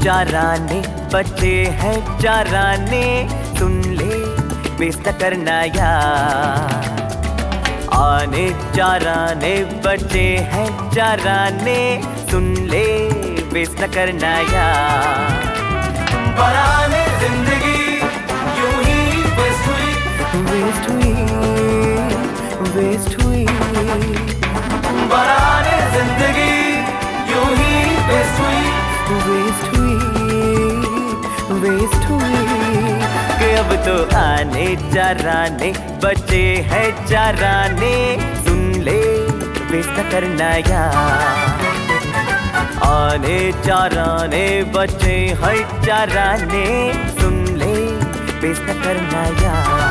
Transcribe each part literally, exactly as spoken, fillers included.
चाराने बचे हैं चाराने, सुन ले वेस्ट न करना यार। आने चाराने बचे हैं चाराने, सुन ले वेस्ट न करना यार। बराने जिंदगी यूं ही वेस्ट हुई, वेस्ट हुई वेस्ट हुई। बराने जिंदगी यूं ही वेस्ट हुई, वेस्ट हुई वेस्ट हुई। कि अब तो आने चाराने बचे हैं चाराने, सुन ले वेस्ट न करना यार। आने चाराने बचे हैं चाराने, सुन ले वेस्ट न करना यार।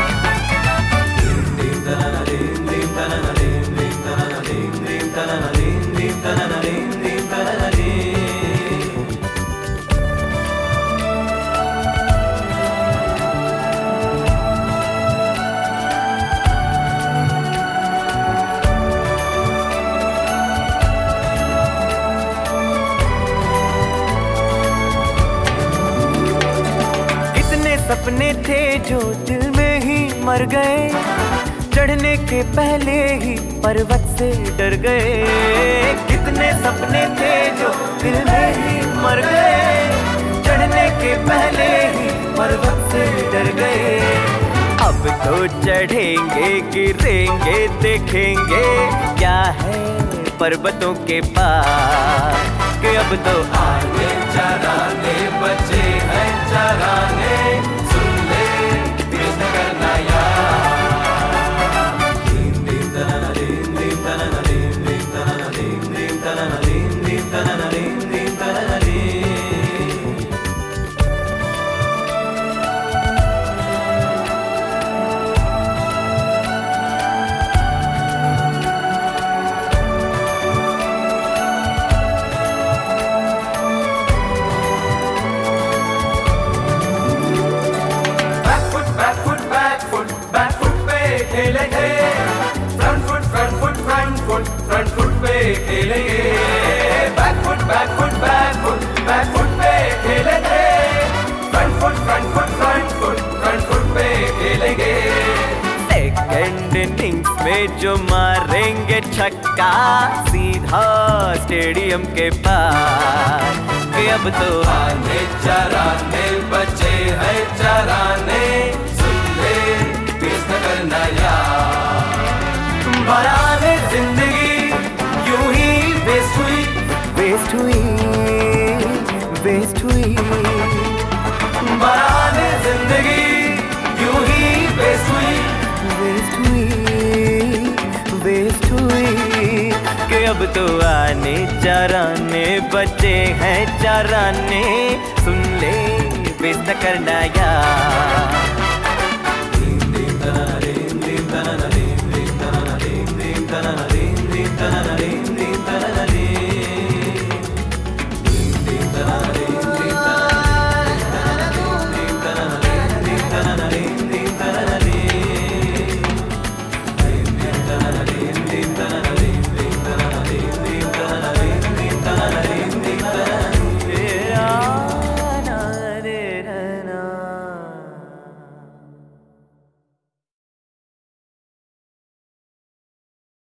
सपने थे जो दिल में ही मर गए, चढ़ने के पहले ही पर्वत से डर गए। कितने सपने थे जो दिल में ही मर गए, चढ़ने के पहले ही पर्वत से डर गए। अब तो चढ़ेंगे गिरेंगे देखेंगे क्या है पर्वतों के पार। कि अब तो आने चाराने बचे हैं चाराने, सुन ले वेस्ट न करना यार। दीन दीन तनना दीन दीन तनना दीन दीन तनना दीन दीन तनना दीन दीन तनना दीन दीन तनना दीन। खेलेंगे front foot front foot front foot front foot पे खेलेंगे, back foot back foot back foot back foot पे खेलेंगे, front foot front foot front foot front foot पे खेलेंगे। सेकंड इनिंग्स में जो मारेंगे छक्का, सीधा स्टेडियम के पार। कि अब तो आने चाराने बचे हैं चाराने, सुन ले वेस्ट न करना यार। बराने जिंदगी यूं ही वेस्ट हुई, वेस्ट हुई वेस्ट हुई। बराने जिंदगी यूं ही वेस्ट हुई, वेस्ट हुई वेस्ट हुई। कि अब तो आने चाराने बचे हैं चाराने, सुन ले वेस्ट न करना यार।